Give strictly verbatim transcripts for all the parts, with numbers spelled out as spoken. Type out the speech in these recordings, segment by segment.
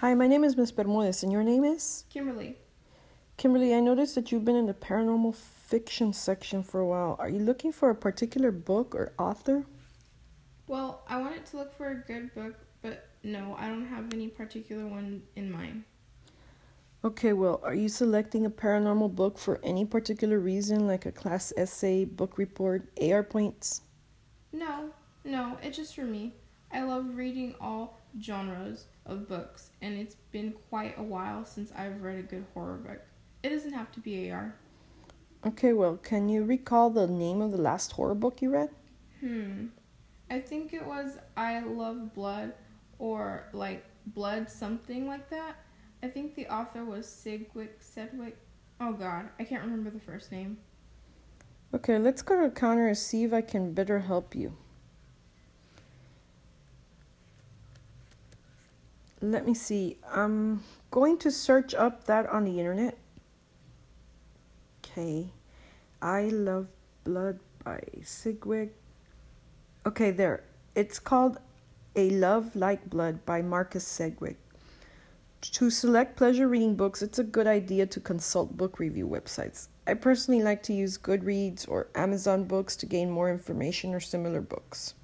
Hi, my name is Miss Bermudez, and your name is? Kimberly. Kimberly, I noticed that you've been in the paranormal fiction section for a while. Are you looking for a particular book or author? Well, I wanted to look for a good book, but no, I don't have any particular one in mind. Okay, well, are you selecting a paranormal book for any particular reason, like a class essay, book report, A R points? No, no, it's just for me. I love reading all genres of books, and it's been quite a while since I've read a good horror book. It doesn't have to be A R. Okay, well, can you recall the name of the last horror book you read? Hmm. I think it was I Love Blood, or like Blood something like that. I think the author was Sigwick Sedwick. Oh god, I can't remember the first name. Okay, let's go to the counter and see if I can better help you. Let me see. I'm going to search up that on the internet. Okay. I Love Blood by Sigwig. Okay, there. It's called A Love Like Blood by Marcus Segwig. To select pleasure reading books, it's a good idea to consult book review websites. I personally like to use Goodreads or Amazon Books to gain more information or similar books.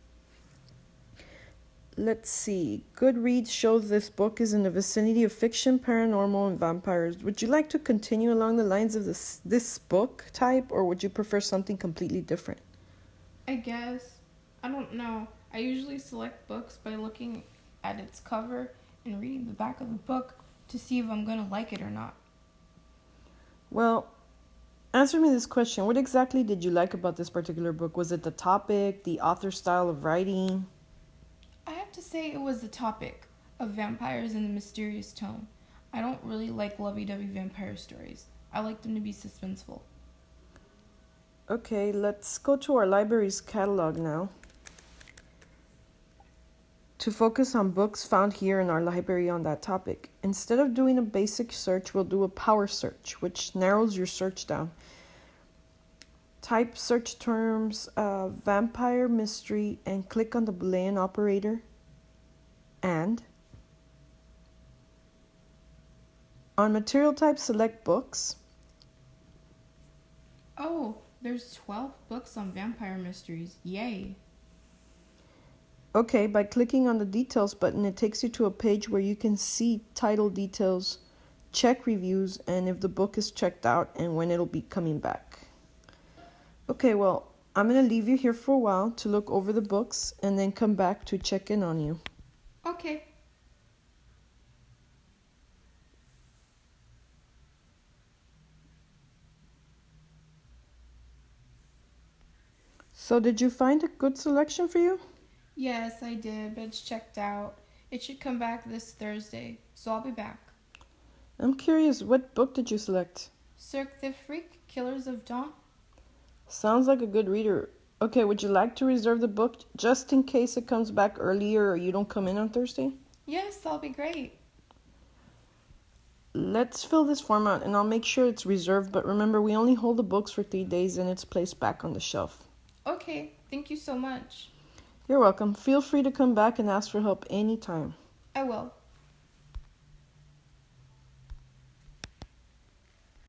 Let's see. Goodreads shows this book is in the vicinity of fiction, paranormal, and vampires. Would you like to continue along the lines of this this book type, or would you prefer something completely different? I guess. I don't know. I usually select books by looking at its cover and reading the back of the book to see if I'm going to like it or not. Well, answer me this question. What exactly did you like about this particular book? Was it the topic, the author's style of writing? I have to say it was the topic of vampires and the mysterious tone. I don't really like lovey-dovey vampire stories. I like them to be suspenseful. Okay, let's go to our library's catalog now to focus on books found here in our library on that topic. Instead of doing a basic search, we'll do a power search, which narrows your search down. Type search terms uh, vampire mystery and click on the Boolean operator. And on material type, select books. Oh, there's twelve books on vampire mysteries. Yay! Okay, by clicking on the details button, it takes you to a page where you can see title details, check reviews, and if the book is checked out and when it'll be coming back. Okay, well, I'm going to leave you here for a while to look over the books and then come back to check in on you. Okay. So did you find a good selection for you? Yes, I did, but it's checked out. It should come back this Thursday, so I'll be back. I'm curious, what book did you select? Cirque the Freak, Killers of Dawn. Sounds like a good reader. Okay, would you like to reserve the book just in case it comes back earlier or you don't come in on Thursday? Yes, that'll be great. Let's fill this form out and I'll make sure it's reserved, but remember we only hold the books for three days and it's placed back on the shelf. Okay, thank you so much. You're welcome. Feel free to come back and ask for help anytime. I will.